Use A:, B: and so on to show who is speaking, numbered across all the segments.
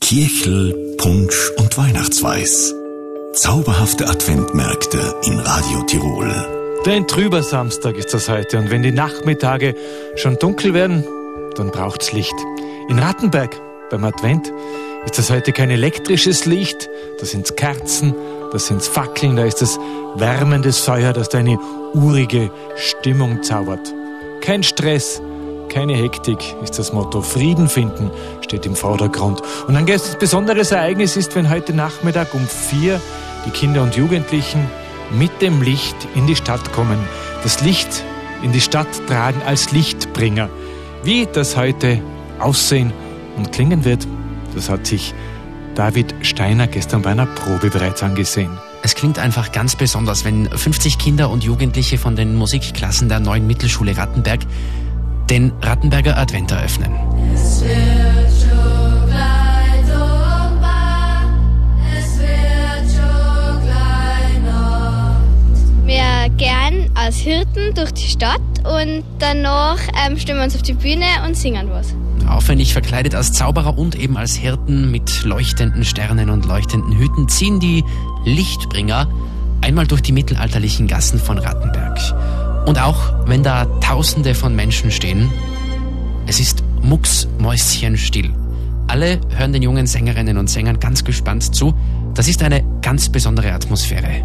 A: Kirchel, Punsch und Weihnachtsweiß. Zauberhafte Adventmärkte in Radio Tirol.
B: Ein trüber Samstag ist das heute und wenn die Nachmittage schon dunkel werden, dann braucht's Licht. In Rattenberg beim Advent ist das heute kein elektrisches Licht, da sind's Kerzen, da sind's Fackeln, da ist das wärmendes Feuer, das da eine urige Stimmung zaubert. Kein Stress, keine Hektik ist das Motto. Frieden finden steht im Vordergrund. Und ein ganz besonderes Ereignis ist, wenn heute Nachmittag um 4 die Kinder und Jugendlichen mit dem Licht in die Stadt kommen. Das Licht in die Stadt tragen als Lichtbringer. Wie das heute aussehen und klingen wird, das hat sich David Steiner gestern bei einer Probe bereits angesehen.
C: Es klingt einfach ganz besonders, wenn 50 Kinder und Jugendliche von den Musikklassen der neuen Mittelschule Rattenberg den Rattenberger Advent eröffnen.
D: Es wird schon gleich dunkel, es wird schon gleich Nacht.
E: Wir gehen als Hirten durch die Stadt und danach stellen wir uns auf die Bühne und singen was.
C: Aufwendig verkleidet als Zauberer und eben als Hirten mit leuchtenden Sternen und leuchtenden Hüten ziehen die Lichtbringer einmal durch die mittelalterlichen Gassen von Rattenberg. Und auch wenn da Tausende von Menschen stehen, es ist mucksmäuschenstill. Alle hören den jungen Sängerinnen und Sängern ganz gespannt zu. Das ist eine ganz besondere Atmosphäre.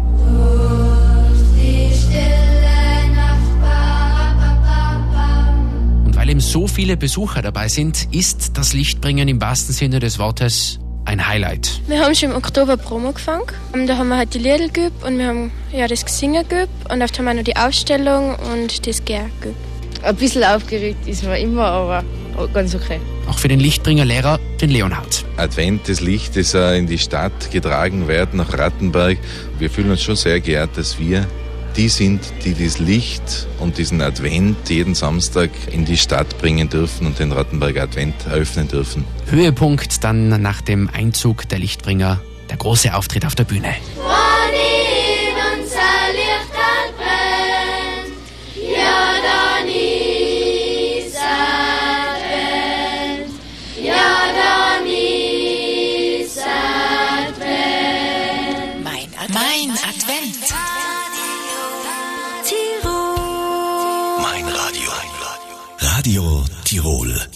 C: Und weil eben so viele Besucher dabei sind, ist das Lichtbringen im wahrsten Sinne des Wortes ein Highlight.
F: Wir haben schon im Oktober Promo gefangen. Da haben wir halt die Lieder geübt und wir haben das Gesingen geübt und oft haben wir noch die Ausstellung und das Gär geübt.
G: Ein bisschen aufgeregt ist man immer, aber ganz okay.
C: Auch für den Lichtbringer-Lehrer, den Leonhard.
H: Advent des Lichtes in die Stadt getragen werden, nach Rattenberg. Wir fühlen uns schon sehr geehrt, dass wir die sind, die das Licht und diesen Advent jeden Samstag in die Stadt bringen dürfen und den Rattenberger Advent eröffnen dürfen.
C: Höhepunkt dann nach dem Einzug der Lichtbringer, der große Auftritt auf der Bühne.
D: Mein Advent.
A: Mein Radio. Radio Tirol.